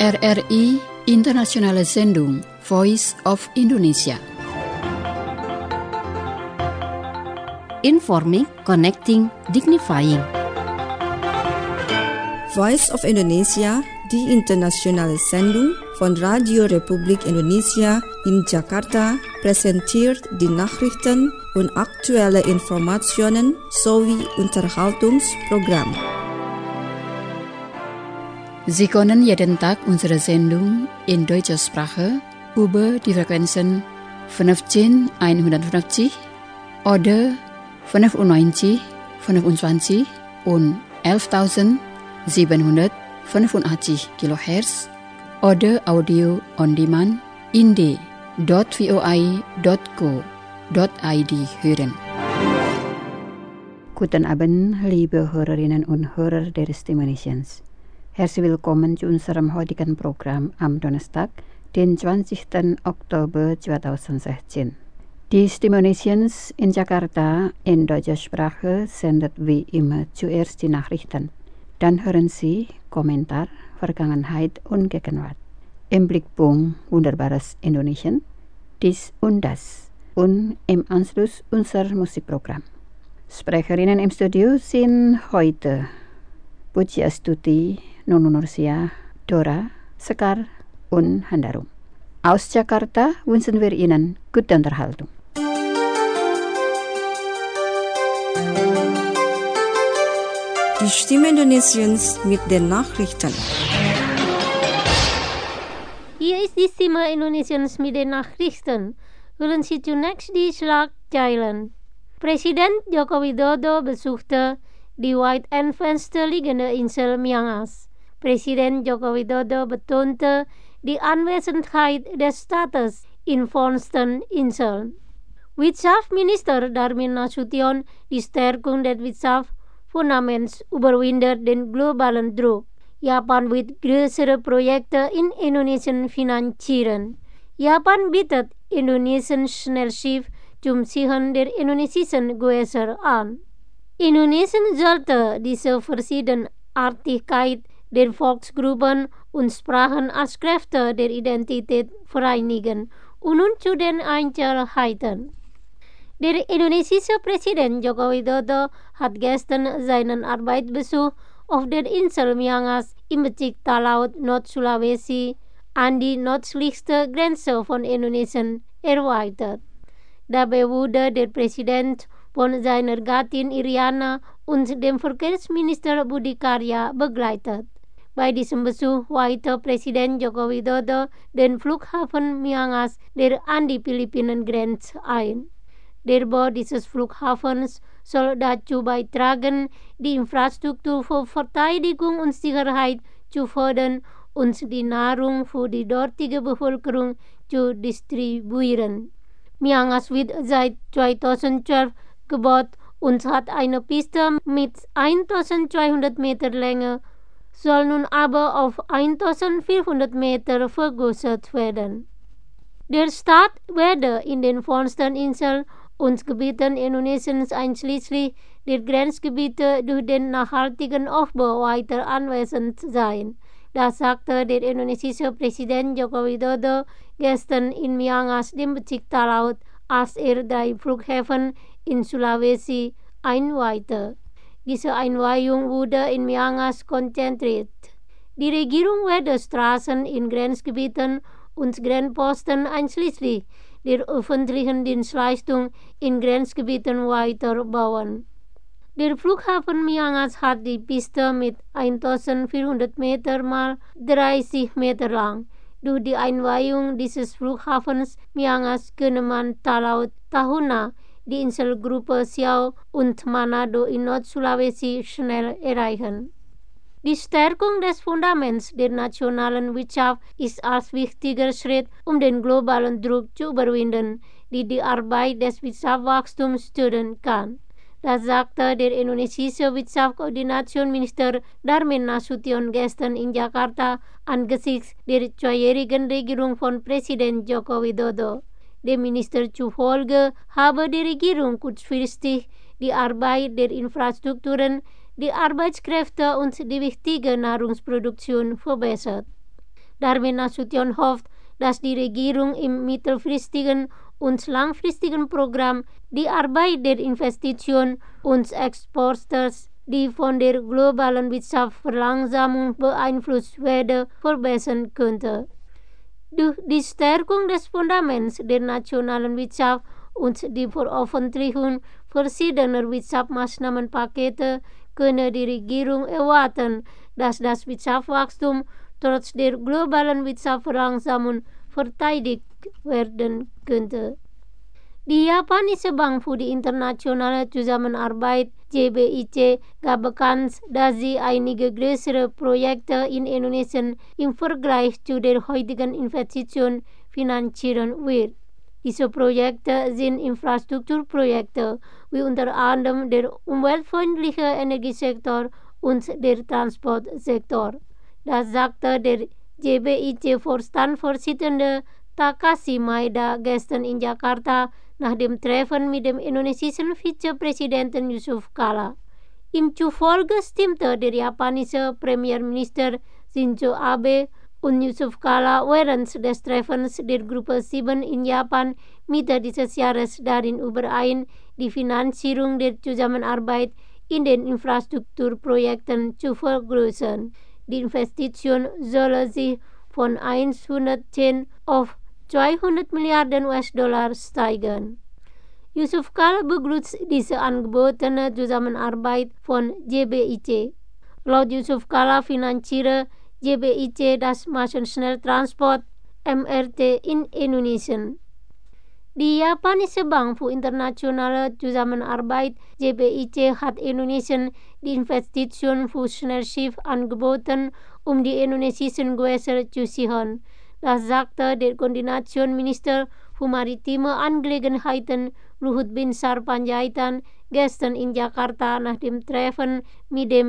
RRI Internationale Sendung Voice of Indonesia. Informing, connecting, dignifying. Voice of Indonesia, die internationale Sendung von Radio Republik Indonesia in Jakarta, präsentiert die Nachrichten und aktuelle Informationen sowie Unterhaltungsprogramm. Sie können jeden Tag unsere Sendung in deutscher Sprache über die Frequenzen 15150 oder 95, 25 und 11.785 kHz oder Audio on Demand in d.voi.co.id hören. Guten Abend, liebe Hörerinnen und Hörer der Stimme Nations. Herzlich willkommen zu unserem heutigen Programm am Donnerstag, den 20. Oktober 2016. Die Stimme Nations in Jakarta in deutscher Sprache sendet wie immer zuerst die Nachrichten. Dann hören Sie Kommentar, Vergangenheit und Gegenwart. Im Blickpunkt Wunderbares Indonesien, dies und das. Und im Anschluss unser Musikprogramm. Sprecherinnen im Studio sind heute Puji Astuti, Nunu Nursia, Dora, Sekar und Handarum. Aus Jakarta wünschen wir Ihnen gute Unterhaltung. Die Stimme Indonesiens mit den Nachrichten. Hier ist die Stimme Indonesiens mit den Nachrichten. Hören Sie zunächst die Schlagzeilen. Presiden Joko Widodo besuchte die weit entfernte Insel Miangas. Presiden Joko Widodo betonte die Anwesenheit des Staates in Inseln. Wirtschaftsminister Darmin Nasution die Stärkung des Wirtschaftsfundaments überwindet den globalen Druck. Japan wird größere Projekte in Indonesien finanzieren. Japan bietet Indonesien Schnellschiff zum Sichern der indonesischen Gewässer an. Indonesien sollte diese Verschiedenartigkeit der Volksgruppen und Sprachen als Kräfte der Identität vereinigen und nun zu den Einzelheiten. Der indonesische Präsident Joko Widodo hat gestern seinen Arbeitsbesuch auf der Insel Miangas im Bezirk Talaut, Nord-Sulawesi, an die nördlichste Grenze von Indonesien erweitert. Dabei wurde der Präsident von seiner Gattin Iriana und dem Verkehrsminister Budi Karya begleitet. Bei diesem Besuch weihte Präsident Joko Widodo den Flughafen Miangas, der an die Philippinen grenzt, ein. Der Bau dieses Flughafens soll dazu beitragen, die Infrastruktur für Verteidigung und Sicherheit zu fördern und die Nahrung für die dortige Bevölkerung zu distribuieren. Miangas wird seit 2012 gebaut und hat eine Piste mit 1200 Meter Länge, soll nun aber auf 1400 Meter vergrößert werden. Der Staat werde in den fernsten Inseln und Gebieten Indonesiens einschließlich der Grenzgebiete durch den nachhaltigen Aufbau weiter anwesend sein. Das sagte der indonesische Präsident Joko Widodo gestern in Miangas, dem Bezirk Talaut, als er 3 Flughäfen in Sulawesi einweihte. Diese Einweihung wurde in Miangas konzentriert. Die Regierung werde Straßen in Grenzgebieten und Grenzposten einschließlich der öffentlichen Dienstleistung in Grenzgebieten weiterbauen. Der Flughafen Miangas hat die Piste mit 1400 Meter mal 30 Meter lang. Durch die Einweihung dieses Flughafens Miangas könne man Talaut, Tahuna, die Inselgruppe Siau und Manado in Nord-Sulawesi schnell erreichen. Die Stärkung des Fundaments der nationalen Wirtschaft ist als wichtiger Schritt, um den globalen Druck zu überwinden, die Arbeit des Wirtschaftswachstums stören kann. Das sagte der indonesische Wirtschaftskoordinationsminister Darmin Nasution gestern in Jakarta angesichts der 2-jährigen Regierung von Präsident Joko Widodo. Dem Minister zufolge habe die Regierung kurzfristig die Arbeit der Infrastrukturen, die Arbeitskräfte und die wichtige Nahrungsproduktion verbessert. Daarmee Nasution hofft, dass die Regierung im mittelfristigen und langfristigen Programm die Arbeit der Investition und Exporters, die von der globalen Wirtschaftsverlangsamung beeinflusst werde, verbessern könnte. Durch die Stärkung des Fundaments der nationalen Wirtschaft und die Veröffentlichung verschiedener Wirtschaftsmaßnahmenpakete könne die Regierung erwarten, dass das Wirtschaftswachstum trotz der globalen Wirtschaftsverlangsamung verteidigt werden könnte. Die japanische Bank für die internationale Zusammenarbeit JBIC gab bekannt, dass sie einige größere Projekte in Indonesien im Vergleich zu der heutigen Investition finanzieren wird. Diese Projekte sind Infrastrukturprojekte, wie unter anderem der umweltfreundliche Energiesektor und der Transportsektor. Das sagte der JBIC-Vorstandsvorsitzende Takashi Maeda gestern in Jakarta nach dem Treffen mit dem indonesischen Vizepräsidenten Yusuf Kala. Ihm zufolge stimmte der japanische Premierminister Shinzo Abe und Yusuf Kala während des Treffens der Gruppe 7 in Japan Mitte dieses Jahres darin überein, die Finanzierung der Zusammenarbeit in den Infrastrukturprojekten zu vergrößern. Die Investition solle sich von 110 auf 200 Milliarden US-Dollar steigern. Yusuf Kala begrüßt diese angebotene Zusammenarbeit von JBIC. Laut Yusuf Kala finanziere JBIC das Massenschnelltransport MRT in Indonesien. Die japanische Bank für internationale Zusammenarbeit JBIC hat Indonesien die Investition für Schnellschiff angeboten, um die indonesischen Gewässer zu sichern. Das sagte der Koordinationsminister für maritime Angelegenheiten Luhut Binsar Panjaitan gestern in Jakarta nach dem Treffen mit dem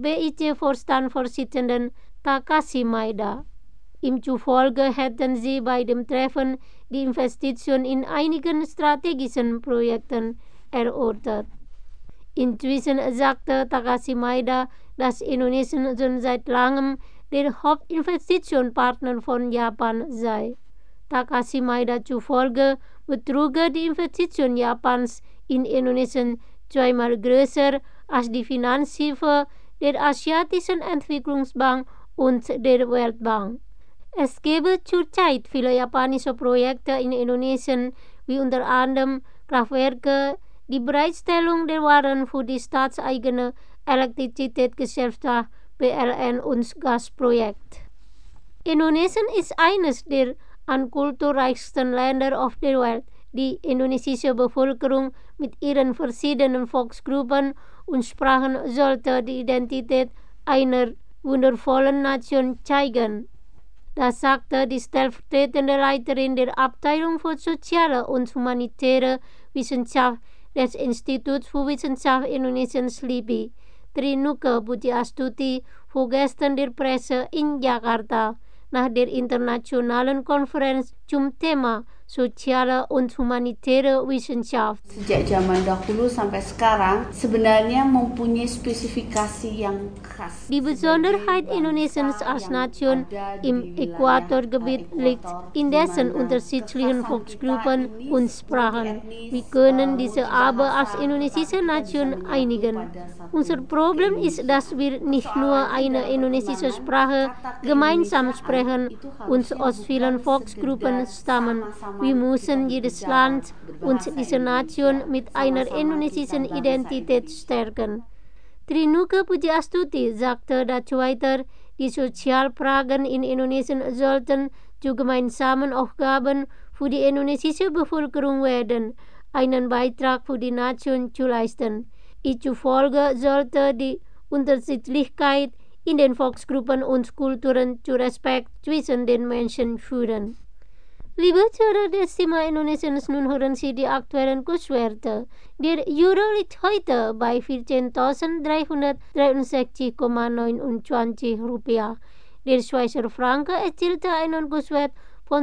JBIC-Vorstandsvorsitzenden Takashi Maeda. Ihm zufolge hätten sie bei dem Treffen die Investition in einigen strategischen Projekten erörtert. Inzwischen sagte Takashi Maeda, dass Indonesien schon seit langem der Hauptinvestitionspartner von Japan sei. Takashi Maeda zufolge betruge die Investition Japans in Indonesien zweimal größer als die Finanzhilfe der Asiatischen Entwicklungsbank und der Weltbank. Es gebe zurzeit viele japanische Projekte in Indonesien, wie unter anderem Kraftwerke, die Bereitstellung der Waren für die staatseigene Elektrizitätsgesellschaft PLN und Gasprojekt. Indonesien ist eines der kulturreichsten Länder auf der Welt. Die indonesische Bevölkerung mit ihren verschiedenen Volksgruppen und Sprachen sollte die Identität einer wundervollen Nation zeigen. Das sagte die stellvertretende Leiterin der Abteilung für soziale und humanitäre Wissenschaft des Instituts für Wissenschaft Indonesiens LIPI, Trinuke Pujiastuti, vor gestern der Presse in Jakarta nach der internationalen Konferenz zum Thema soziale und humanitäre Wissenschaft. Sejak zaman dahulu sampai sekarang sebenarnya mempunyai spesifikasi yang khas. Die Besonderheit Indonesiens als Nation im Äquatorgebiet liegt in dessen unterschiedlichen Volksgruppen und Sprachen. Wir können diese aber als indonesische Nation einigen. Unser Problem ist, dass wir nicht nur eine indonesische Sprache gemeinsam sprechen und aus vielen Volksgruppen stammen. Wir müssen jedes Land und diese Nation mit einer indonesischen Identität stärken. Trinuke Pujiastuti sagte dazu weiter, die Sozialfragen in Indonesien sollten zu gemeinsamen Aufgaben für die indonesische Bevölkerung werden, einen Beitrag für die Nation zu leisten. Zufolge sollte die Unterschiedlichkeit in den Volksgruppen und Kulturen zu Respekt zwischen den Menschen führen. Liebe Zuhörer des Thema Indonesiens, nun hören Sie die aktuellen Kurswerte. Der Euro liegt heute bei 14.363,29 Rupiah. Der Schweizer Franken erzielte einen Kurswert von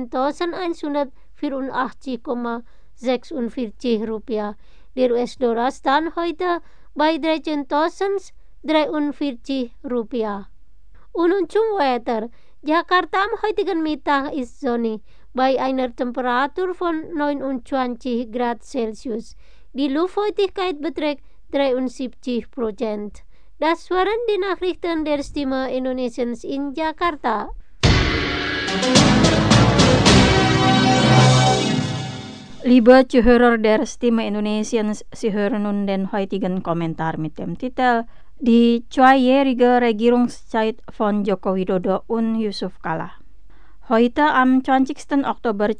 13.184,46 Rupiah. Der US-Dollar stand heute bei 13.043 Rupiah. Und zum Wetter. Jakarta am heutigen Mittag ist sonnig bei einer Temperatur von 29 Grad Celsius. Die Luftfeuchtigkeit beträgt 73%. Das waren die Nachrichten der Stimme Indonesiens in Jakarta. Liebe Zuhörer der Stimme Indonesiens, Sie hören nun den heutigen Kommentar mit dem Titel Die zweijährige Regierungszeit von Joko Widodo und Yusuf Kala. Heute am 20. Oktober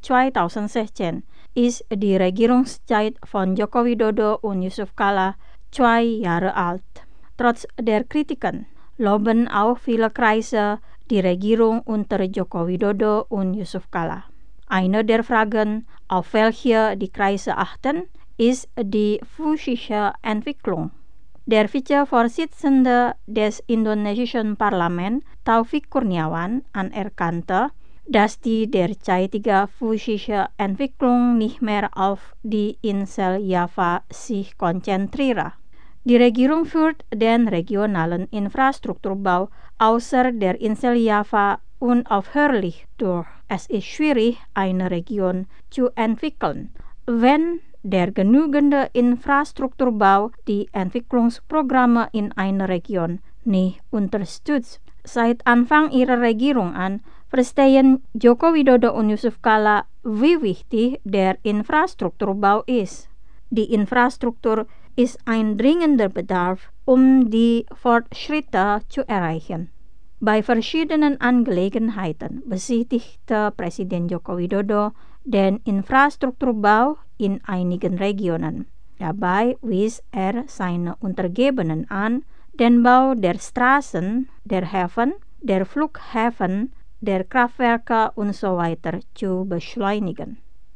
2016 ist die Regierungszeit von Joko Widodo und Yusuf Kala 2 Jahre alt. Trotz der Kritiken loben auch viele Kreise die Regierung unter Joko Widodo und Yusuf Kala. Eine der Fragen, auf welche die Kreise achten, ist die physische Entwicklung. Der Vizevorsitzende des indonesischen Parlaments, Taufik Kurniawan, anerkannte, dass die derzeitige physische Entwicklung nicht mehr auf die Insel Java sich konzentriere. Die Regierung führt den regionalen Infrastrukturbau außer der Insel Java unaufhörlich durch. Es ist schwierig, eine Region zu entwickeln, wenn der genügende Infrastrukturbau die Entwicklungsprogramme in einer Region nicht unterstützt. Seit Anfang ihrer Regierung an verstehen Joko Widodo und Yusuf Kala, wie wichtig der Infrastrukturbau ist. Die Infrastruktur ist ein dringender Bedarf, um die Fortschritte zu erreichen. Bei verschiedenen Angelegenheiten besichtigte Präsident Joko Widodo den Infrastrukturbau in einigen Regionen. Dabei wies er seine Untergebenen an, den Bau der Straßen, der Häfen, der Flughäfen, der Kraftwerke usw. zu beschleunigen.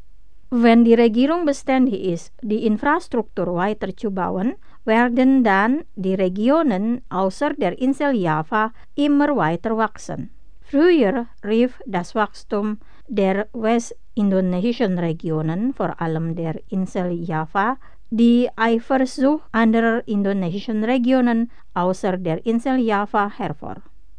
Wenn die Regierung beständig ist, die Infrastruktur weiterzubauen, werden dann die Regionen außer der Insel Java immer weiter wachsen. Früher rief das Wachstum der westindonesischen Regionen, vor allem der Insel Java, die Eifersucht anderer indonesischen Regionen außer der Insel Java hervor.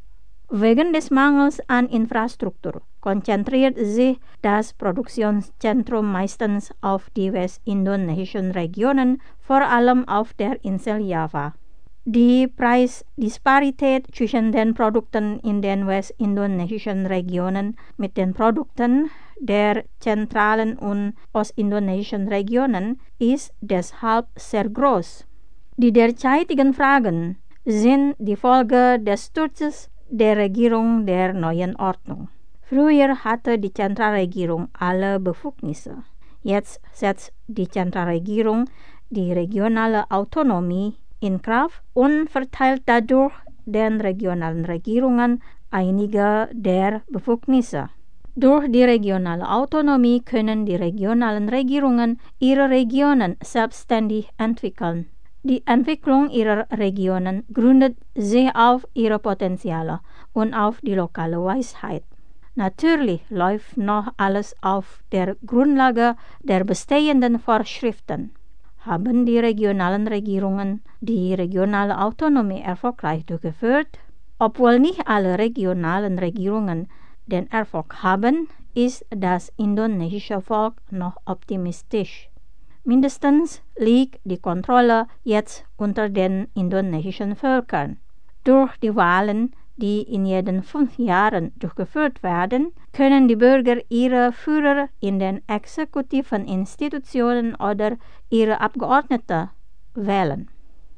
Wegen des Mangels an Infrastruktur konzentriert sich das Produktionszentrum meistens auf die westindonesischen Regionen, vor allem auf der Insel Java. Die Preisdisparität zwischen den Produkten in den westindonesischen Regionen mit den Produkten der zentralen und ostindonesischen Regionen ist deshalb sehr groß. Die derzeitigen Fragen sind die Folge des Sturzes der Regierung der neuen Ordnung. Früher hatte die Zentralregierung alle Befugnisse. Jetzt setzt die Zentralregierung die regionale Autonomie in Kraft und verteilt dadurch den regionalen Regierungen einige der Befugnisse. Durch die regionale Autonomie können die regionalen Regierungen ihre Regionen selbstständig entwickeln. Die Entwicklung ihrer Regionen gründet sich auf ihre Potenziale und auf die lokale Weisheit. Natürlich läuft noch alles auf der Grundlage der bestehenden Vorschriften. Haben die regionalen Regierungen die regionale Autonomie erfolgreich durchgeführt? Obwohl nicht alle regionalen Regierungen den Erfolg haben, ist das indonesische Volk noch optimistisch. Mindestens liegt die Kontrolle jetzt unter den indonesischen Völkern. Durch die Wahlen, die in jeden 5 Jahren durchgeführt werden, können die Bürger ihre Führer in den exekutiven Institutionen oder ihre Abgeordnete wählen.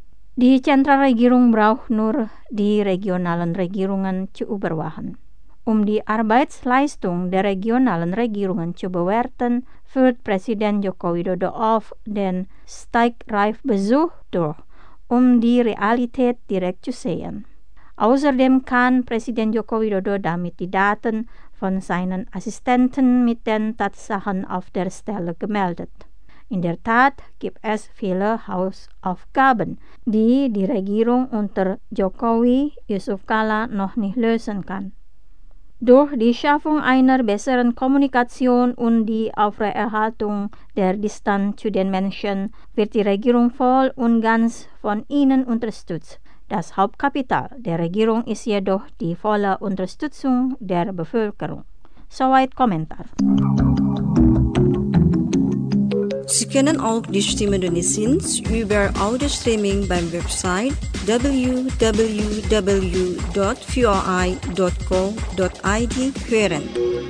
Die Zentralregierung braucht nur die regionalen Regierungen zu überwachen. Um die Arbeitsleistung der regionalen Regierungen zu bewerten, führt Präsident Joko Widodo auf den Stegreifbesuch durch, um die Realität direkt zu sehen. Außerdem kann Präsident Joko Widodo damit die Daten von seinen Assistenten mit den Tatsachen auf der Stelle gemeldet. In der Tat gibt es viele Hausaufgaben, die die Regierung unter Jokowi Yusuf Kala noch nicht lösen kann. Durch die Schaffung einer besseren Kommunikation und die Aufrechterhaltung der Distanz zu den Menschen wird die Regierung voll und ganz von ihnen unterstützt. Das Hauptkapital der Regierung ist jedoch die volle Unterstützung der Bevölkerung. Soweit Kommentar. Sie können auch die Stimme Indonesiens über Audio-Streaming beim Website www.voi.co.id hören.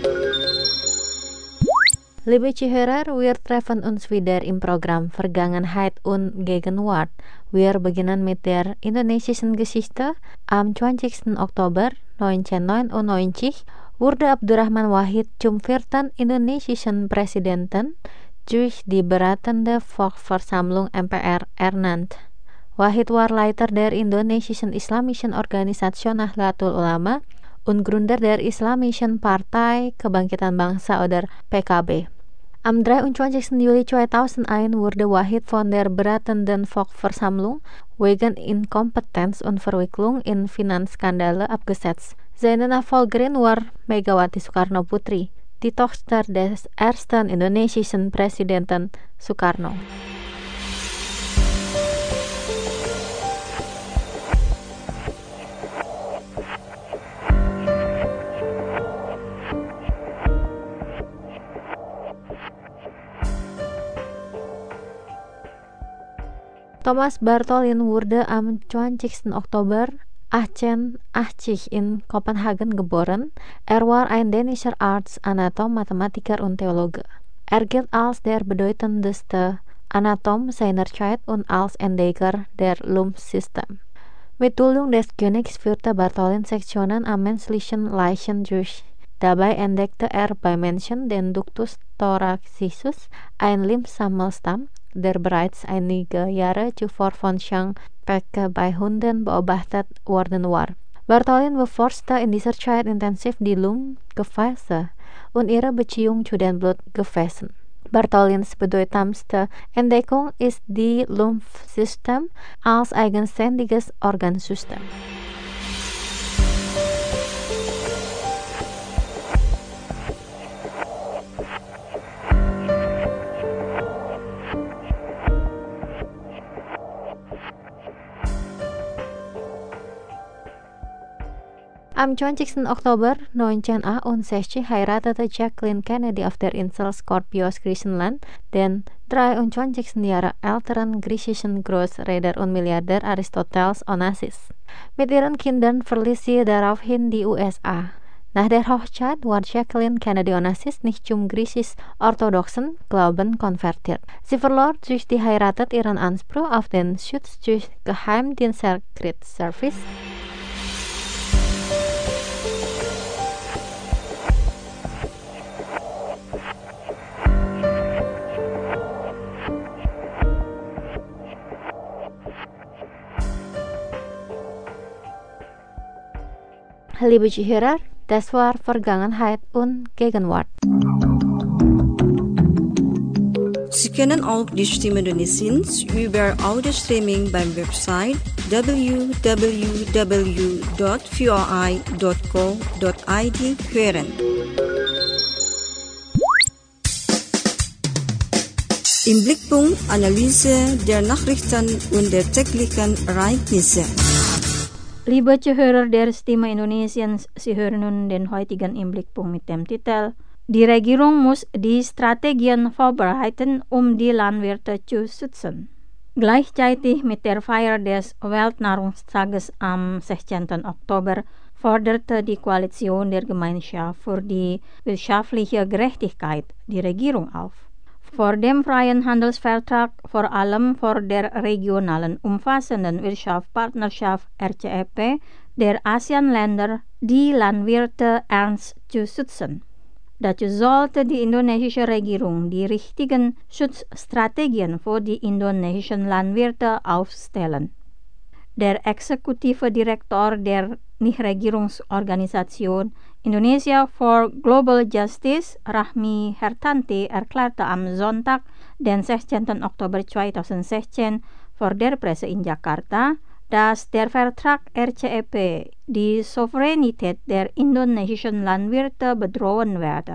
Liebe Zuhörer, wir treffen uns wieder im Programm Vergangenheit und Gegenwart. Wir beginnen mit der indonesischen Geschichte. Am 20. Oktober 1999 wurde Abdurrahman Wahid zum 4. indonesischen Präsidenten durch die beratende Volksversammlung MPR ernannt. Wahid war Leiter der indonesischen islamischen Organisation Nahdlatul Ulama und Gründer der Islamischen Partei Kebangkitan Bangsa oder PKB. Am 23. Juli 2001 wurde Wahid von der beratenden Volksversammlung wegen Inkompetenz und Verwicklung in Finanzskandale abgesetzt. Seine Nachfolgerin war Megawati Soekarno Putri, die Tochter des ersten indonesischen Präsidenten Soekarno. Thomas Bartholin wurde am 20. Oktober 1880 in Kopenhagen geboren. War ein dänischer Arzt, Anatom, Mathematiker und Theologe. Gilt als der bedeutendste Anatom seiner Zeit und als Entdecker der Lumensystem. Mit Duldung des Königs führte Bartholin Sektionen am menschlichen Leichen durch. Dabei entdeckte bei Menschen den Ductus thoracisus, ein Lymphsammelstamm, der bereits einige Jahre zuvor von Jean Pecke bei Hunden beobachtet worden war. Bartholin beforschte in dieser Zeit intensiv die Lungengefäße und ihre Beziehung zu den Blutgefäßen. Bartholins bedeutendste Entdeckung ist die Lymphsystem als eigenständiges Organsystem. Am 20. Oktober 1961 heiratete Jacqueline Kennedy auf der Insel Skorpios, Griechenland, den 23 Jahre älteren griechischen Großreeder und Milliardär Aristoteles Onassis. Mit ihren Kindern verließ sie daraufhin die USA. Nach der Hochzeit war Jacqueline Kennedy Onassis nicht zum griechisch-orthodoxen Glauben konvertiert. Sie verlor durch die Heirat ihren Anspruch auf den Schutz durch Geheimdienst Secret Service. Liebe Zuhörer, das war Vergangenheit und Gegenwart. Sie können auch die Stimme Indonesiens über Audio-Streaming beim Website www.voi.co.id hören. Im Blickpunkt Analyse der Nachrichten und der täglichen Ereignisse. Liebe Zuhörer der Stimme Indonesiens, Sie hören nun den heutigen Blickpunkt mit dem Titel Die Regierung muss die Strategien vorbereiten, die Landwirte zu schützen. Gleichzeitig mit der Feier des Weltnahrungstages am 16. Oktober forderte die Koalition der Gemeinschaft für die wirtschaftliche Gerechtigkeit die Regierung auf, vor dem freien Handelsvertrag, vor allem vor der regionalen umfassenden Wirtschaftspartnerschaft RCEP der ASEAN-Länder, die Landwirte ernst zu schützen. Dazu sollte die indonesische Regierung die richtigen Schutzstrategien für die indonesischen Landwirte aufstellen. Der exekutive Direktor der Nichtregierungsorganisation Indonesia for Global Justice, Rahmi Hertanti, erklärte am Sonntag, den 16. Oktober 2016, vor der Presse in Jakarta, dass der Vertrag RCEP die Souveränität der indonesischen Landwirte bedrohen werde.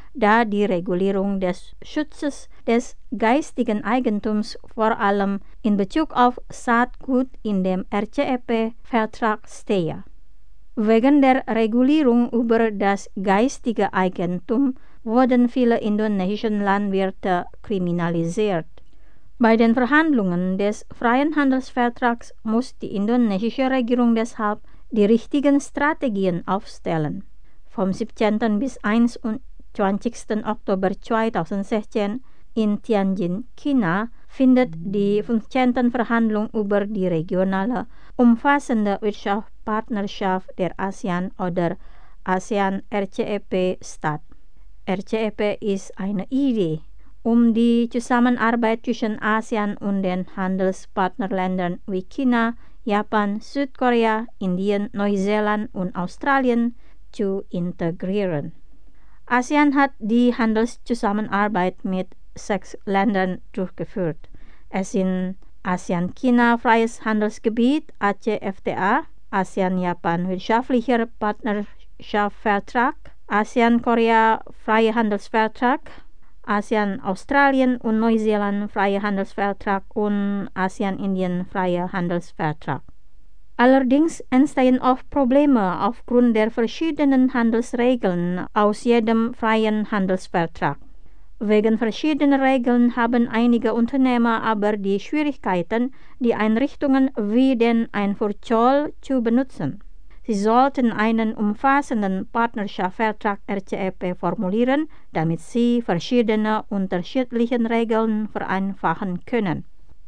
da die Regulierung des Schutzes des geistigen Eigentums vor allem in Bezug auf Saatgut in dem RCEP-Vertrag stehe. Wegen der Regulierung über das geistige Eigentum wurden viele indonesische Landwirte kriminalisiert. Bei den Verhandlungen des freien Handelsvertrags muss die indonesische Regierung deshalb die richtigen Strategien aufstellen. Vom 17. bis 21. Oktober 2016 in Tianjin, China, findet die 15. Verhandlung über die regionale, umfassende Wirtschaftspartnerschaft der ASEAN oder ASEAN RCEP statt. RCEP ist eine Idee, um die Zusammenarbeit zwischen ASEAN und den Handelspartnerländern wie China, Japan, Südkorea, Indien, Neuseeland und Australien zu integrieren. ASEAN hat die Handelszusammenarbeit mit 6 Ländern durchgeführt. Es sind ASEAN-China Freies Handelsgebiet (ACFTA), ASEAN-Japan Wirtschaftlicher Partnerschaftsvertrag, ASEAN-Korea Freier Handelsvertrag, ASEAN-Australien und Neuseeland Freier Handelsvertrag und ASEAN-Indien Freier Handelsvertrag. Allerdings entstehen oft Probleme aufgrund der verschiedenen Handelsregeln aus jedem freien Handelsvertrag. Wegen verschiedener Regeln haben einige Unternehmer aber die Schwierigkeiten, die Einrichtungen wie den Einfuhrzoll zu benutzen. Sie sollten einen umfassenden Partnerschaftsvertrag RCEP formulieren, damit sie verschiedene unterschiedliche Regeln vereinfachen können.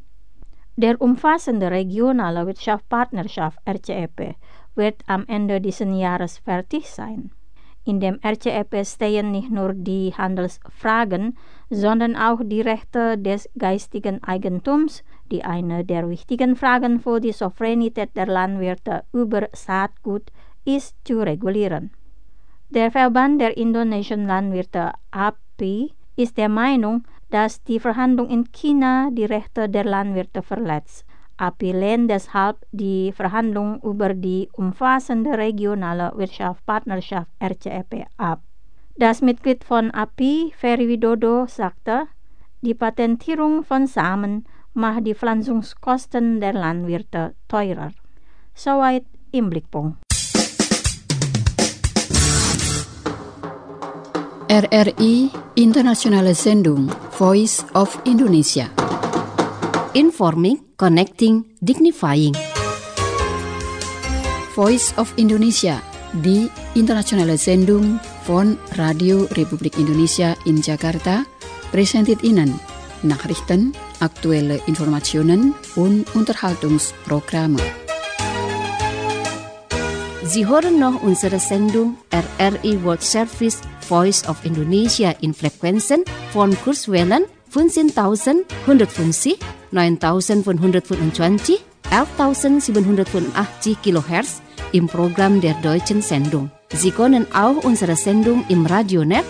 Der umfassende regionale Wirtschaftspartnerschaft RCEP wird am Ende dieses Jahres fertig sein. In dem RCEP stehen nicht nur die Handelsfragen, sondern auch die Rechte des geistigen Eigentums, die eine der wichtigen Fragen für die Souveränität der Landwirte über Saatgut ist, zu regulieren. Der Verband der indonesischen Landwirte API ist der Meinung, dass die Verhandlung in China die Rechte der Landwirte verletzt. API lehnt deshalb die Verhandlung über die umfassende regionale Wirtschaftspartnerschaft RCEP ab. Das Mitglied von API, Ferry Widodo, sagte, die Patentierung von Samen macht die Pflanzungskosten der Landwirte teurer. Soweit im Blickpunkt. RRI Internationale Sendung Voice of Indonesia. Informing, connecting, dignifying. Voice of Indonesia, die internationale Sendung von Radio Republik Indonesia in Jakarta, präsentiert Ihnen Nachrichten, aktuelle Informationen und Unterhaltungsprogramme. Sie hören noch unsere Sendung RRI World Service Voice of Indonesia in Frequenzen von Kurzwellen 15.150, 9.525, 11.785 kHz im Programm der deutschen Sendung. Sie können auch unsere Sendung im Radionet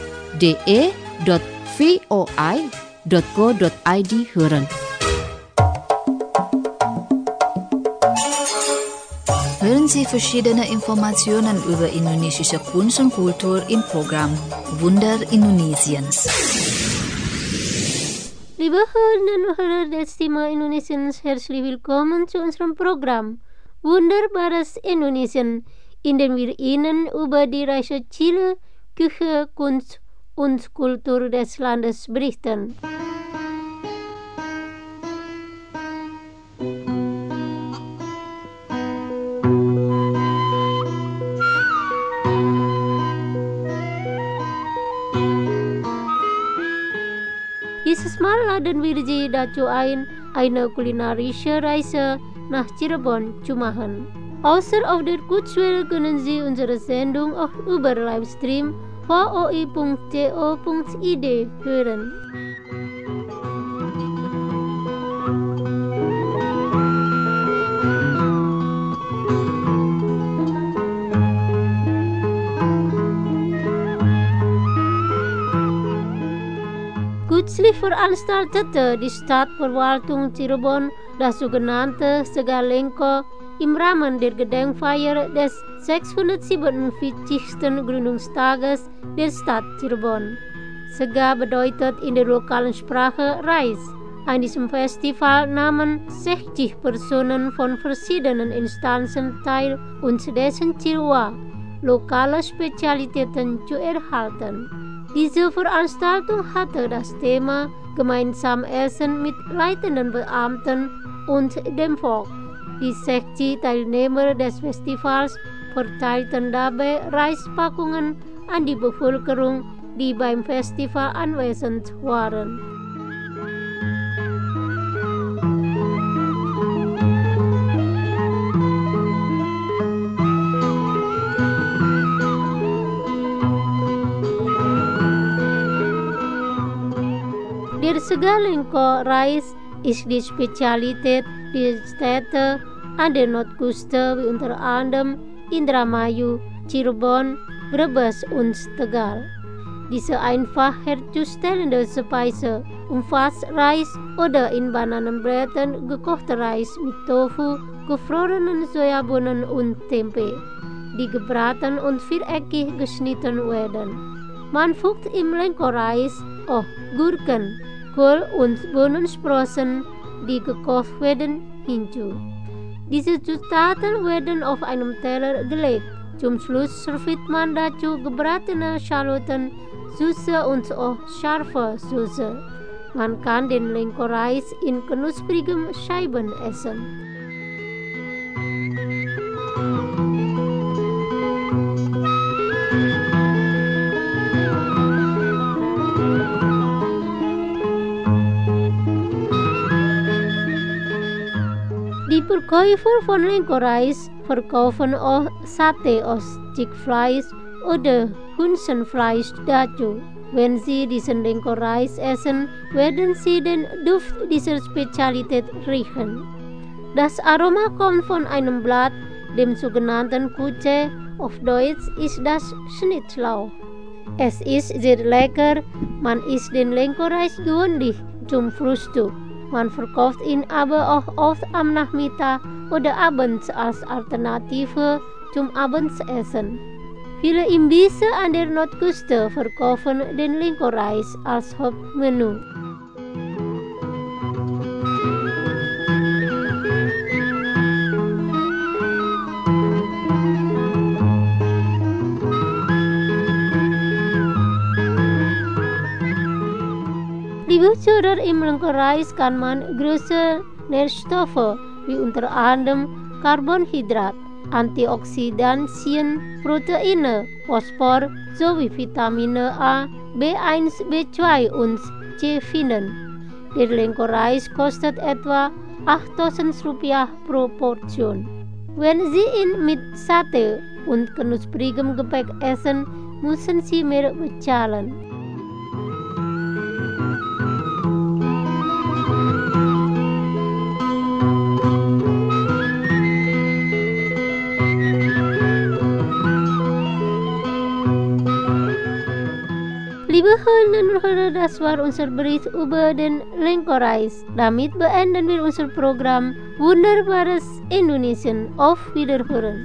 de.voi.go.id hören. Hören Sie verschiedene Informationen über indonesische Kunst und Kultur im Programm Wunder Indonesiens. Liebe Hörerinnen und Hörer des Stimme Indonesiens, herzlich willkommen zu unserem Programm Wunderbares Indonesien, in dem wir Ihnen über die reiche Chile, Küche, Kunst und Kultur des Landes berichten. Dieses Mal laden wir Sie dazu ein, eine kulinarische Reise nach Cirebon zu machen. Außer auf der Kurzwelle können Sie unsere Sendung auch über Livestream voi.co.id hören. Kürzlich veranstaltete die Stadtverwaltung Cirebon das sogenannte Segalengko im Rahmen der Gedenkfeier des 647. Gründungstages der Stadt Cirebon. Sogar bedeutet in der lokalen Sprache Reis. An diesem Festival nahmen 60 Personen von verschiedenen Instanzen teil und dessen Ziel war, lokale Spezialitäten zu erhalten. Diese Veranstaltung hatte das Thema gemeinsam Essen mit leitenden Beamten und dem Volk. Die 60 Teilnehmer des Festivals verteilten dabei Reispackungen an die Bevölkerung, die beim Festival anwesend waren. Der Segalingko-Reis ist die Spezialität der Städte an der Nordküste wie unter anderem Indramayu, Cirebon, Brebes und Tegal. Diese einfach herzustellende Speise umfasst Reis oder in Bananenblättern gekochter Reis mit Tofu, gefrorenen Sojabohnen und Tempe, die gebraten und viereckig geschnitten werden. Man fügt im Lengko-Reis auch Gurken, Kohl und Bohnensprossen, die gekocht werden, hinzu. Diese Zutaten werden auf einem Teller gelegt. Zum Schluss serviert man dazu gebratene Schalotten, Soße und auch scharfe Soße. Man kann den Lengko-Reis in knusprigen Scheiben essen. Die Verkäufer von Lengko-Reis verkaufen auch Sate aus Chickfleisch oder Hühnchenfleisch dazu. Wenn Sie diesen Lengko-Reis essen, werden Sie den Duft dieser Spezialität riechen. Das Aroma kommt von einem Blatt, dem sogenannten Kuche, auf Deutsch ist das Schnittlauch. Es ist sehr lecker, man isst den Lengko-Reis gewöhnlich zum Frühstück. Man verkauft ihn aber auch oft am Nachmittag oder abends als Alternative zum Abendessen. Viele Imbisse an der Nordküste verkaufen den Lengko-Reis als Hauptmenü. Liebe Zuhörer, im Lengko-Reis kann man große Nährstoffe wie unter anderem Karbohydrat, Antioxidantien, Proteine, Phosphor sowie Vitamine A, B1, B2 und C finden. Der Lengko-Reis kostet etwa 8.000 Rupiah pro Portion. Wenn Sie ihn mit Sate und knusprigem Gebäck essen, müssen Sie mehr bezahlen. Liebe Hörerinnen und Hörer, das war unser Bericht über den Lengko-Reis. Damit beenden wir unser Programm Wunderbares Indonesien. Auf Wiederhören.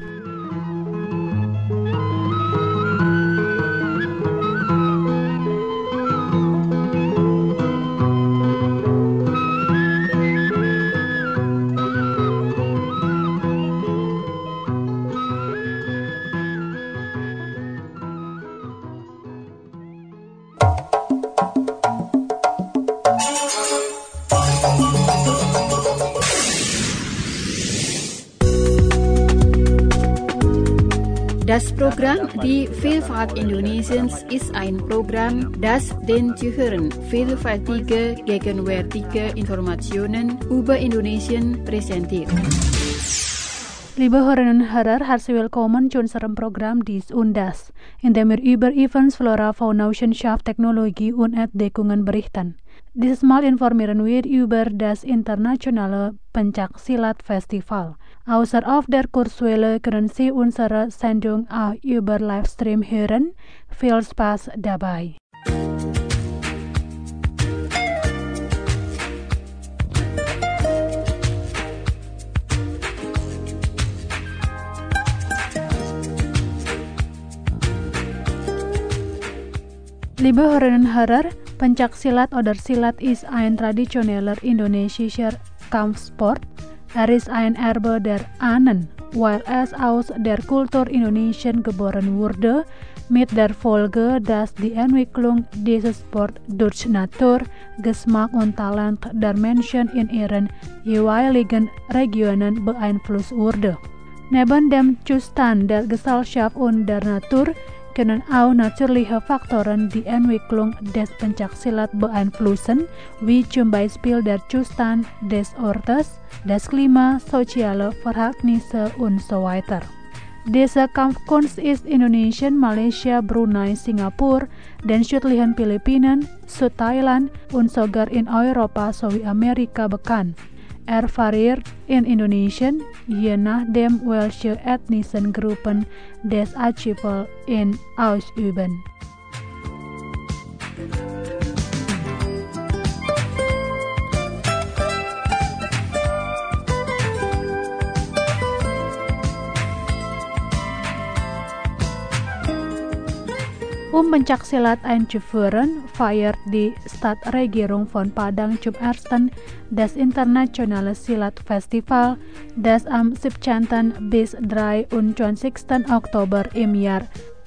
Das Programm Die Vielfalt Indonesiens ist ein Programm, das den Zuhörern vielfältige, gegenwärtige Informationen über Indonesien präsentiert. Liebe Hörerinnen und Hörer, herzlich willkommen zu unserem Programm Dies und Das, in dem wir über Events, Flora, Fauna, Wissenschaft, Technologie und Entdeckungen berichten. Dieses Mal informieren wir über das internationale Pencaksilat Festival. Außer auf der Kurzwelle können Sie unsere Sendung auch über Livestream hören. Viel Spaß dabei! Liebe Hörerinnen und Hörer, pencaksilat oder silat ist ein traditioneller indonesischer Kampfsport. Ist ein Erbe der Ahnen, weil es aus der Kultur Indonesien geboren wurde, mit der Folge, dass die Entwicklung dieses Sport durch Natur, Geschmack und Talent der Menschen in ihren jeweiligen Regionen beeinflusst wurde. Neben dem Zustand der Gesellschaft und der Natur können auch natürliche Faktoren die Entwicklung des Pencaksilat beeinflussen, wie zum Beispiel der Zustand des Ortes, das Klima, soziale Verhältnisse und so weiter. Diese Kampfkunst ist in Indonesien, Malaysia, Brunei, Singapura, den südlichen Philippinen, Südthailand und sogar in Europa sowie Amerika bekannt. Variiert in Indonesien, je nachdem welche ethnischen Gruppen des Archival in ausüben. Pencaksilat einzuführen, feiert die Stadtregierung von Padang zum ersten das internationale Silat-Festival, das am 17. bis 23. Oktober im Jahr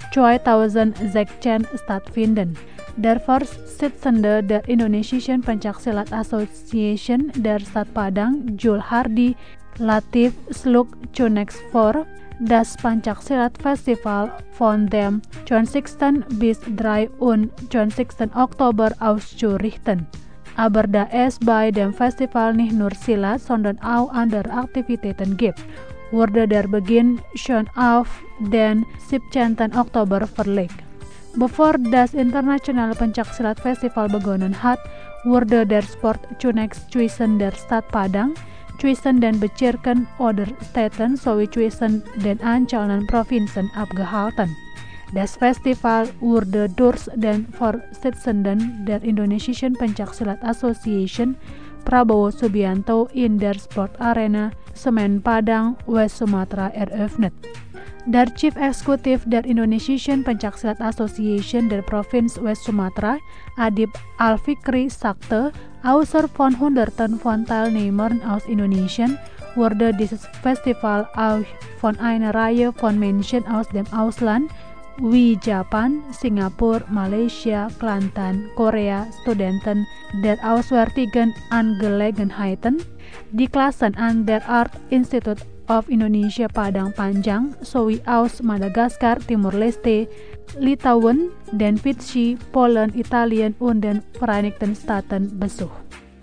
2016 stattfinden. Der Vorsitzende der Indonesischen Pencaksilat Association der Stadt Padang, Jul Hardi Latif, schlug zunächst vor, das Pencaksilat-Festival von dem 20. bis 23. Oktober auszurichten. Aber da es bei dem Festival nicht nur Silat, sondern auch andere Aktivitäten gibt, wurde der Beginn schon auf den 17. Oktober verlegt. Bevor das internationale Pencaksilat-Festival begonnen hat, wurde der Sport zunächst zwischen der Stadt Padang, zwischen den Bezirken oder Städten sowie zwischen den einzelnen Provinzen abgehalten. Das Festival wurde durch den Vorsitzenden der Indonesischen Pencaksilat Association, Prabowo Subianto, in der Sportarena Semen Padang, West Sumatra eröffnet. Der Chief Executive der Indonesischen Pencaksilat Association der Provinz West Sumatra, Adib Al-Fikri, sagte, außer von Hunderten von Teilnehmern aus Indonesien wurde dieses Festival auch von einer Reihe von Menschen aus dem Ausland wie Japan, Singapura, Malaysia, Kelantan, Korea, Studenten der Auswärtigen Angelegenheiten, die Klassen an der Art Institute of Indonesia Padang Panjang sowie aus Madagaskar, Timor-Leste, Litauen, den Fidschi, Polen, Italien und den Vereinigten Staaten besucht.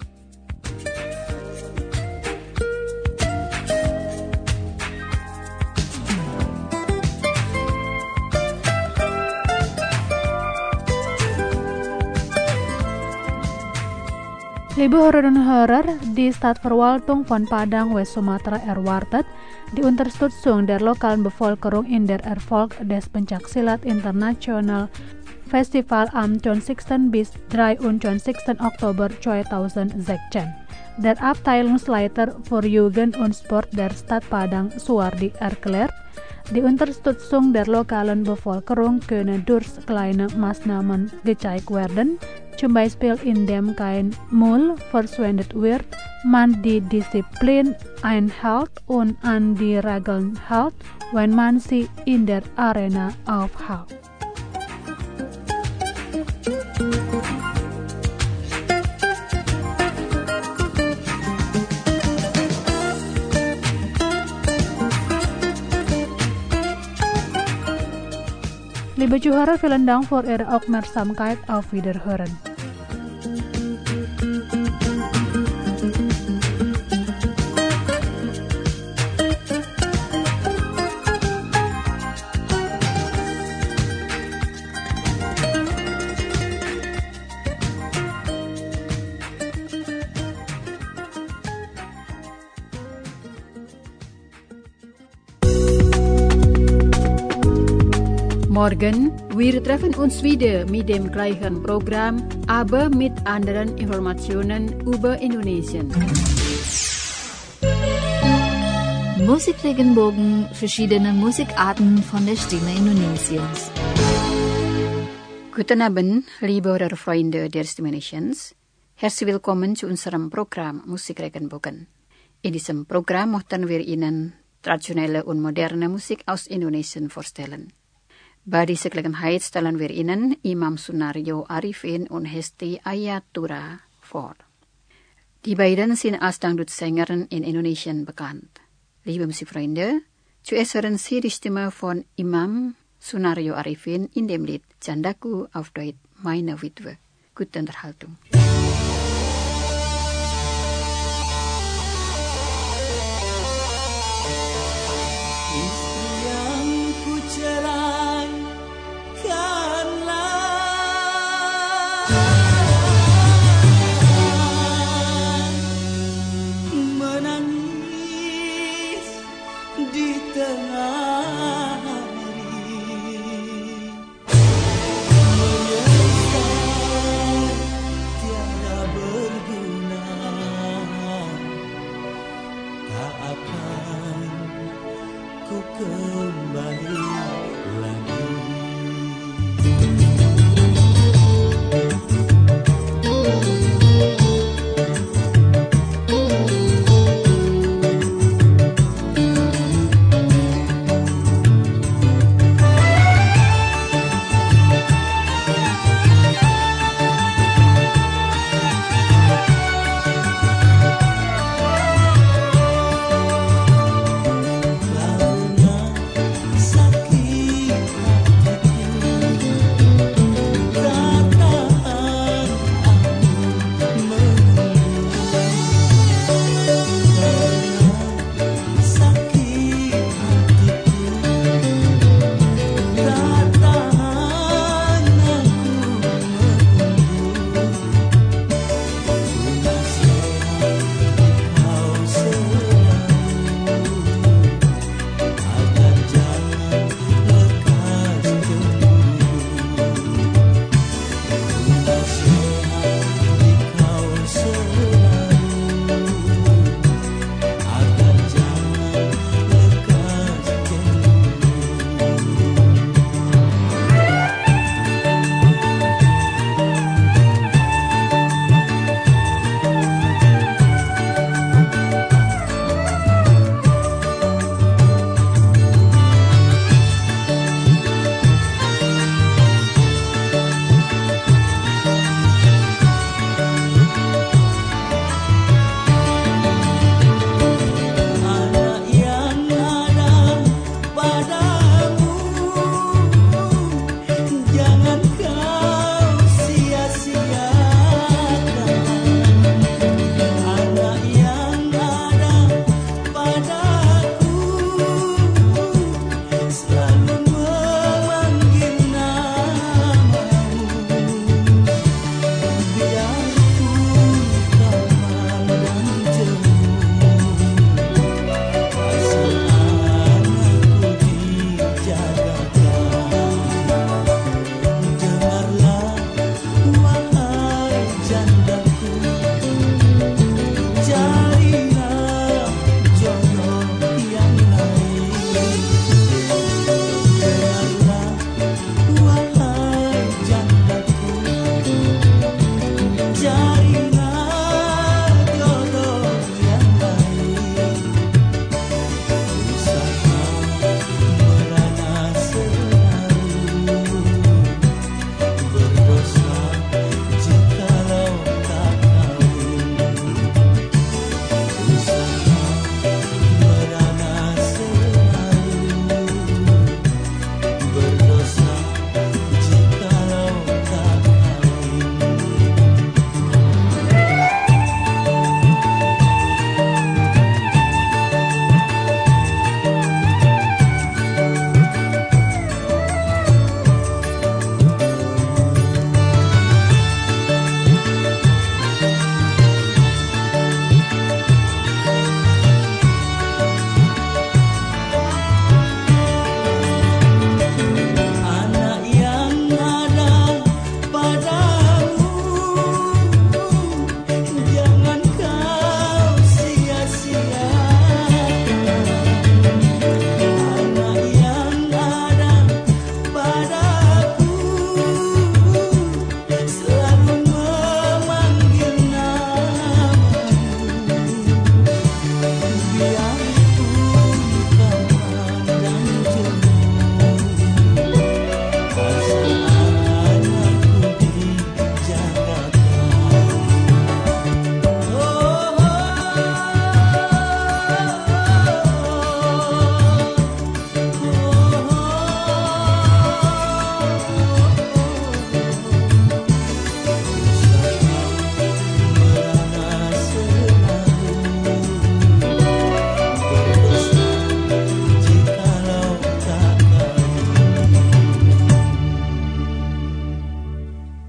Liebe Hörerinnen und Hörer, die Stadtverwaltung von Padang, West Sumatra erwartet die Unterstützung der lokalen Bevölkerung in der Erfolg des Pencaksilat International Festival am 20. bis 23. Oktober 2016. Der Abteilungsleiter für Jugend und Sport der Stadt Padang, Suwardi, erklärt, die Unterstützung der lokalen Bevölkerung könne durch kleine Maßnahmen gezeigt werden, zum Beispiel indem kein Müll verschwendet wird, man die Disziplin einhält und an die Regeln hält, wenn man sie in der Arena aufhält. Liebe Zuhörer, vielen Dank für Ihre Aufmerksamkeit. Auf Wiederhören. Morgen, wir treffen uns wieder mit dem gleichen Programm, aber mit anderen Informationen über Indonesien. Musikregenbogen, verschiedene Musikarten von der Stimme Indonesiens. Guten Abend, liebe Hörerfreunde der Stimme-Nations. Herzlich willkommen zu unserem Programm Musikregenbogen. In diesem Programm möchten wir Ihnen traditionelle und moderne Musik aus Indonesien vorstellen. Bei dieser Gelegenheit stellen wir Ihnen Imam Sunario Arifin und Hesti Ayatura vor. Die beiden sind als Dangdut-Sängerinnen in Indonesien bekannt. Liebe Musikfreunde, zuerst hören Sie die Stimme von Imam Sunario Arifin in dem Lied Jandaku auf Deutsch Meine Witwe. Gute Unterhaltung. Sakit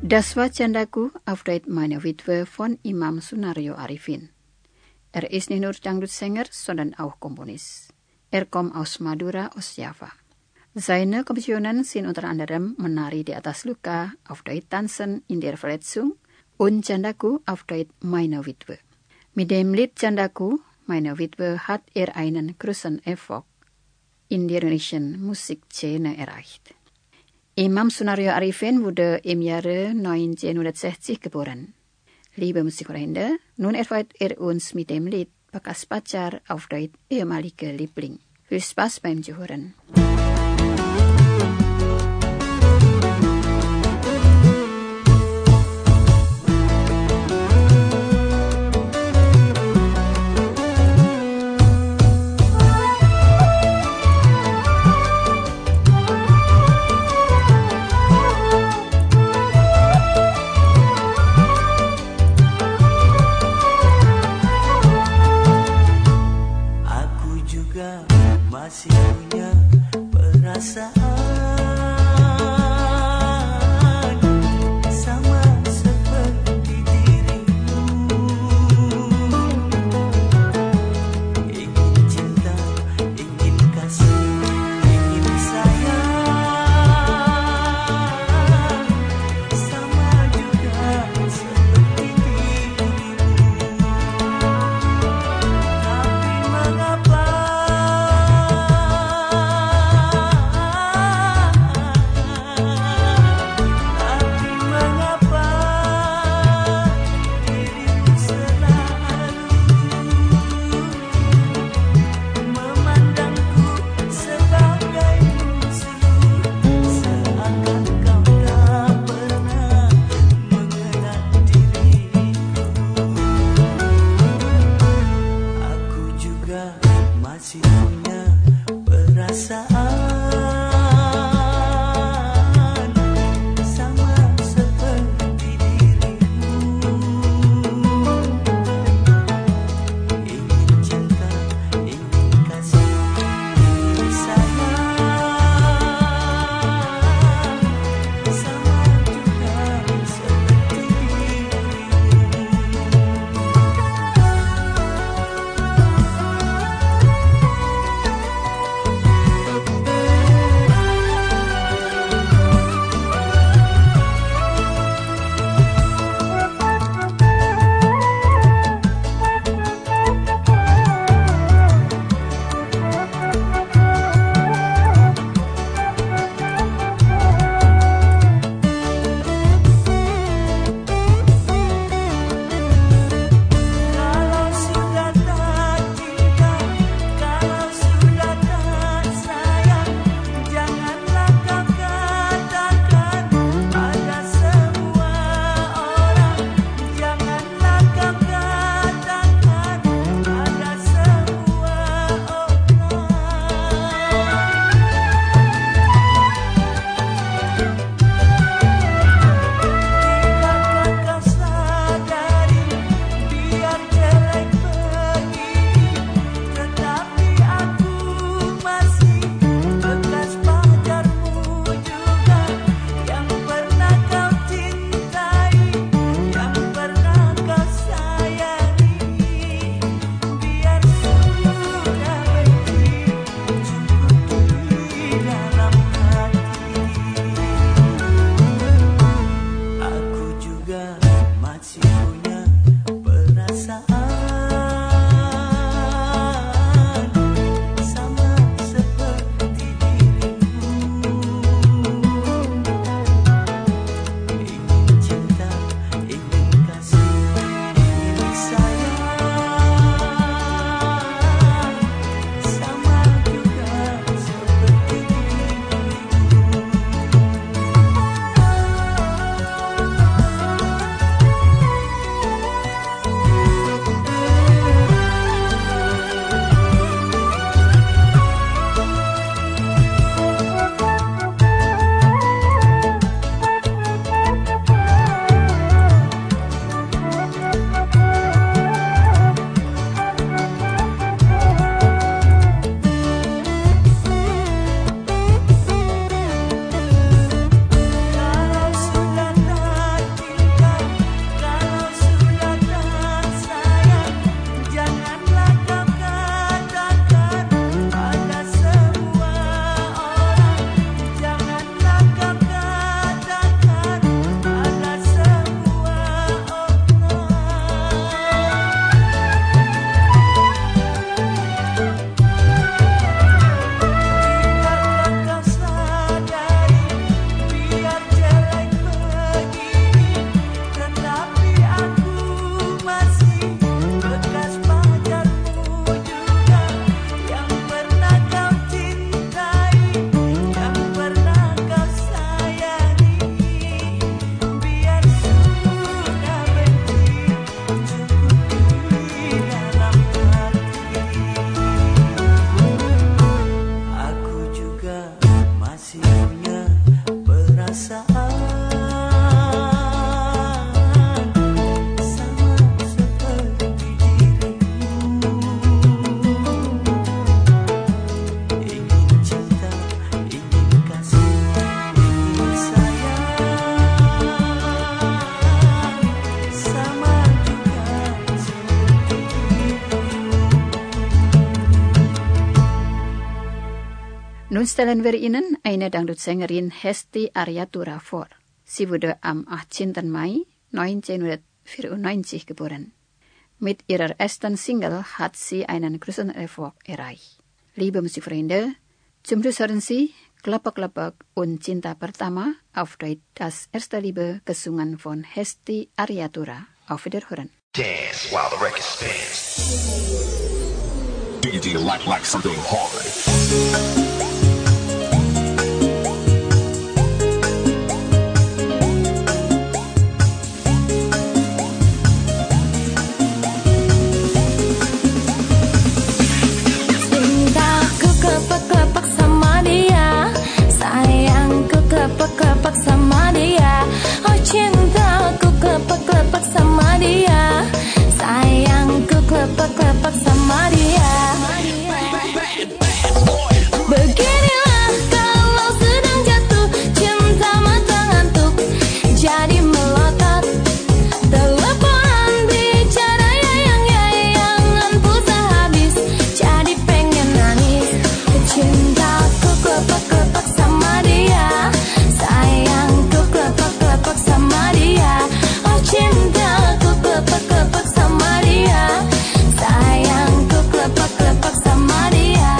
Das war Candaku auf Deit meine Witwe von Imam Sunario Arifin. Ist nicht nur Dangdut-Sänger, sondern auch Komponis. Kommt aus Madura, Ostjava. Seine Kompositionen sind unter anderem Menari di atas luka auf Deit Tanzen in der Verletzung und Candaku auf Deit meine Witwe. Mit dem Lied Candaku, meine Witwe, hat einen großen Erfolg in der indonesischen Musikszene erreicht. Imam Sunario Arifin wurde im Jahre 1960 geboren. Liebe Musikfreunde, nun erfreut uns mit dem Lied Bekas Pacar auf Deit ehemalige Liebling. Viel Spaß beim Zuhören. Masih punya perasaan sama seperti dirimu. Ingin cinta, ingin kasih, ingin sayang sama juga seperti dirimu. Tapi mengapa masih punya perasaan sama seperti dirimu. Ingin cinta, ingin kasih, ingin sayang sama juga seperti dirimu. Nun stellen wir Ihnen eine Dangdutsängerin Hesti Ariatura vor. Sie wurde am 18. Mai 1994 geboren. Mit ihrer ersten Single hat sie einen großen Erfolg erreicht. Liebe Musikfreunde, zum Schluss hören Sie Klepek-Klepek und Cinta Pertama auf Deutsch das erste Liebe gesungen von Hesti Ariatura. Auf Wiederhören. Dance while the record spins. Do you like something hard? Klepek-klepek sama dia, sayangku klepek-klepek sama dia. Oh cintaku klepek-klepek sama dia, sayangku klepek-klepek sama dia. Beginilah kalau sedang jatuh cinta mata ngantuk, jadi melotot teleponan bicara yayang-yayangan pulsa habis, jadi pengen nangis. Cintaku klepek-klepek sama dia, sayangku klepek-klepek sama dia. Oh cintaku klepek-klepek sama dia, sayangku klepek-klepek sama dia.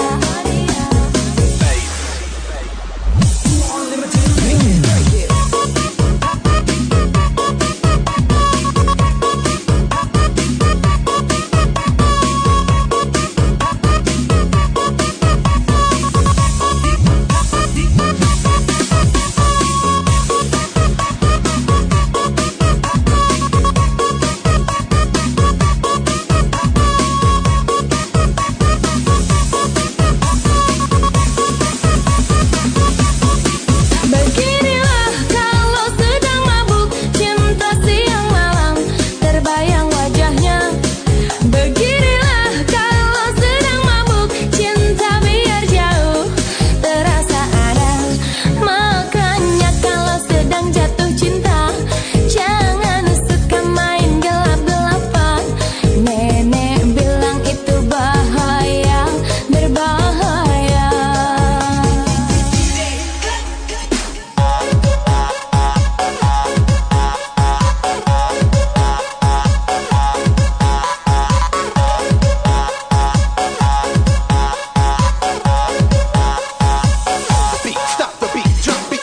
Beginilah kalau sedang mabuk cinta siang malam, terbayang wajahnya. Beginilah kalau sedang mabuk cinta biar jauh terasa ada. Makanya kalau sedang jatuh cinta, jangan suka main gelap-gelapan. Nenek bilang itu bahaya, berbahaya. Beat, stop the beat, drum beat.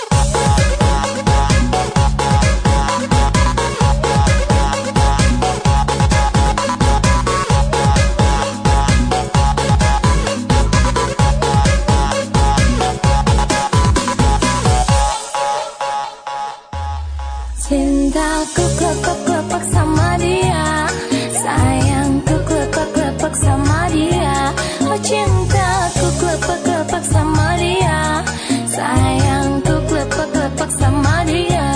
Cintaku klepek-klepek sama dia, sayangku klepek-klepek sama dia. Oh cintaku klepek-klepek sama dia, sayangku klepek-klepek sama dia.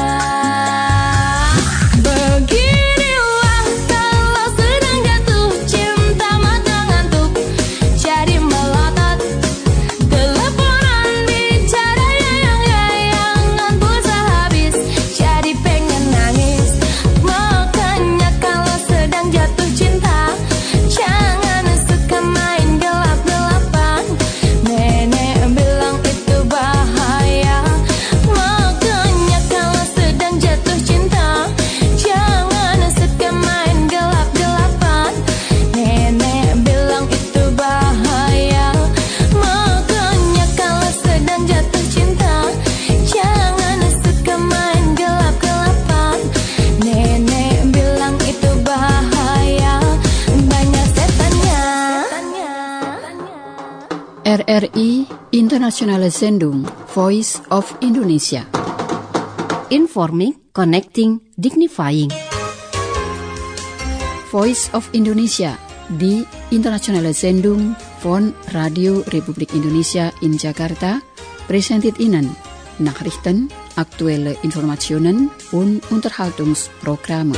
Beginilah kalau sedang jatuh cinta mata ngantuk, jadi melotot teleponan bicara yayang-yayangan pulsa habis, jadi pengen nangis. Makanya kalau sedang jatuh cinta, jangan suka main gelap-gelapan. Nenek bilang itu bahaya. Makanya kalau sedang jatuh cinta, jangan suka main gelap-gelapan. Nenek bilang itu bahaya. Makanya kalau sedang jatuh cinta, jangan suka main gelap-gelapan. Nenek bilang itu bahaya, banyak setannya. RRI Internationale Sendung Voice of Indonesia. Informing, connecting, dignifying. Voice of Indonesia di Internationale Sendung von Radio Republik Indonesia in Jakarta presented Ihnen Nachrichten, aktuelle Informationen und Unterhaltungsprogramme.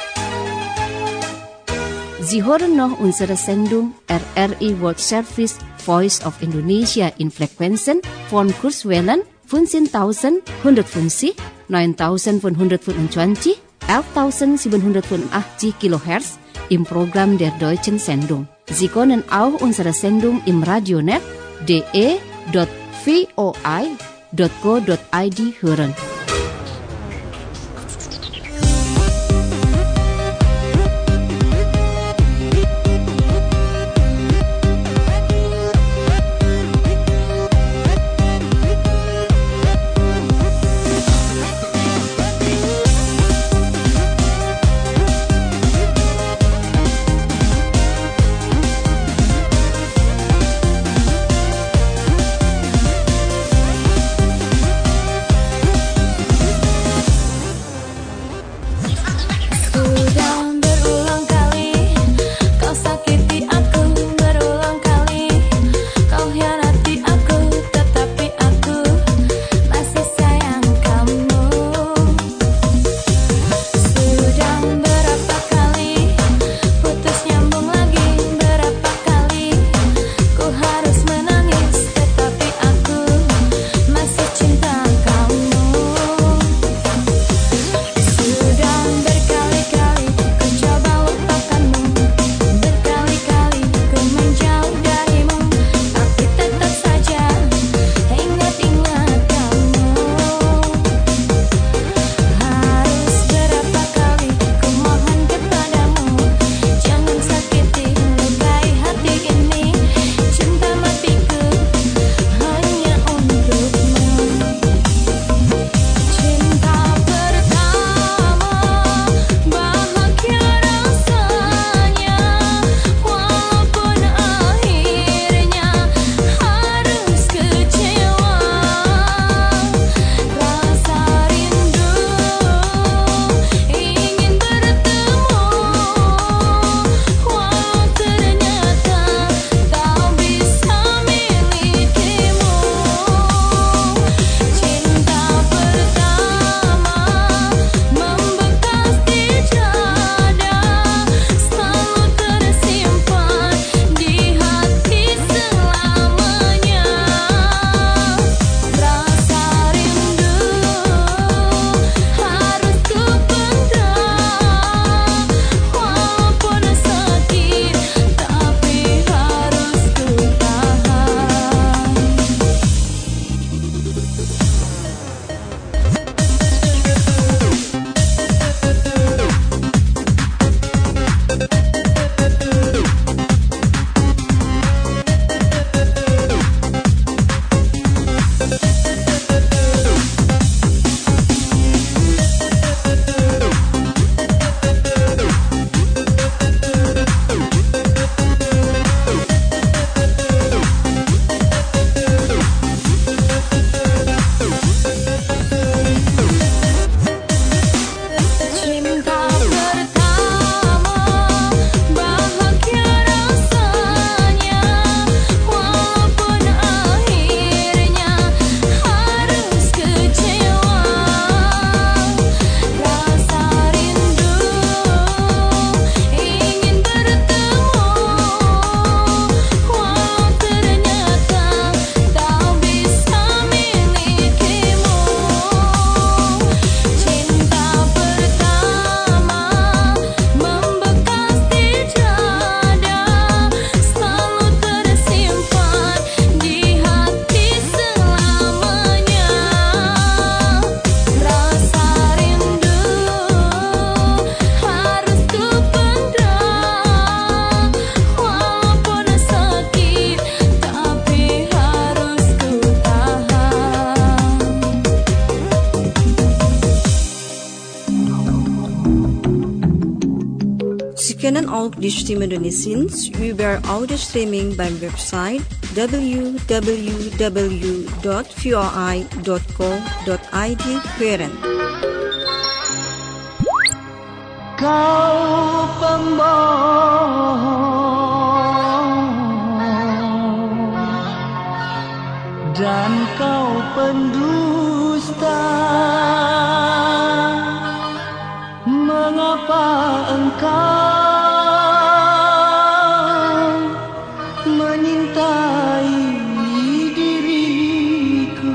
Sie hören noch unsere Sendung RRI World Service Voice of Indonesia in Frequenzen von Kurzwellen 15.150, 9.525, 11.785 kHz im Programm der Deutschen Sendung. Sie können auch unsere Sendung im Radionet de.vri.fr voi.co.id heureun. kennen ook de Stimme Indonesians über audio streaming beim Website www.voi.co.id hören. Kau pembohong dan kau pendusta, mengapa engkau menyintai diriku?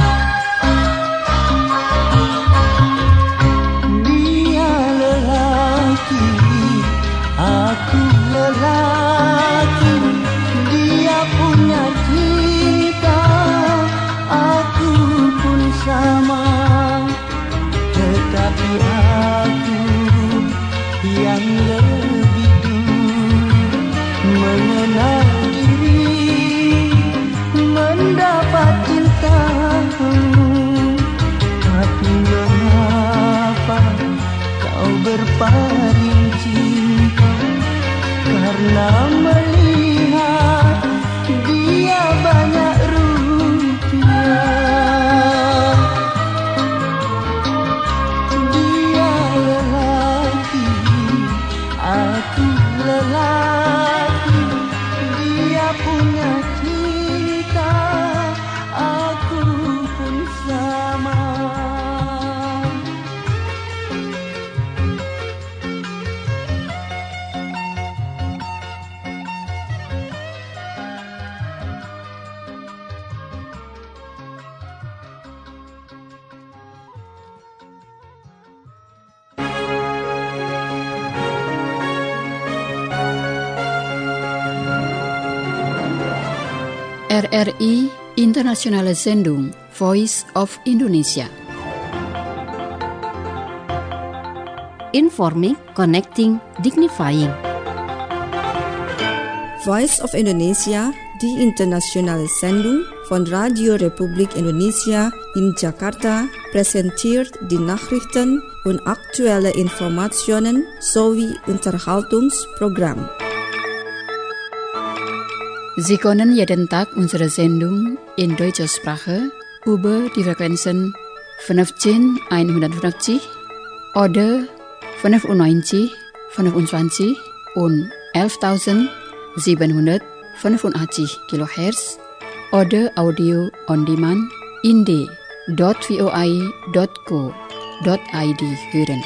Dia lelah aku yang lebih dulu mengenal diri, mendapat cintamu. Tapi mengapa kau berpaling cinta? Karena melihat dia banyak rupiah. Dia lelaki, aku lelaki. Dia punya cinta, aku pun sama. RRI Internationale Sendung Voice of Indonesia. Informing, connecting, dignifying. Voice of Indonesia, die internationale Sendung von Radio Republik Indonesia in Jakarta, präsentiert die Nachrichten und aktuelle Informationen sowie Unterhaltungsprogramm. Sie können jeden Tag unsere Sendung in deutscher Sprache über die Frequenzen 15150 oder 95, 25 und 11.785 kHz oder Audio on Demand in d.voi.co.id hören.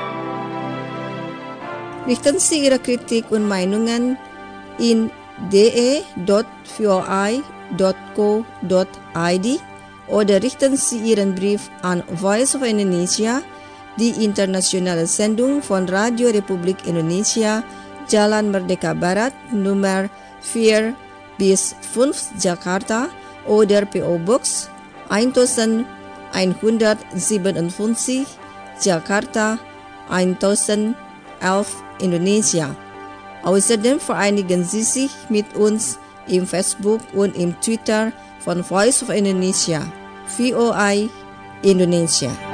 Richten Sie Ihre Kritik und Meinungen in de.voi.co.id oder richten Sie Ihren Brief an Voice of Indonesia, die internationale Sendung von Radio Republik Indonesia, Jalan Merdeka Barat, Nummer 4-5 Jakarta oder PO Box 1157 Jakarta 1011 Indonesia. Außerdem vereinigen Sie sich mit uns im Facebook und im Twitter von Voice of Indonesia, VOI Indonesia.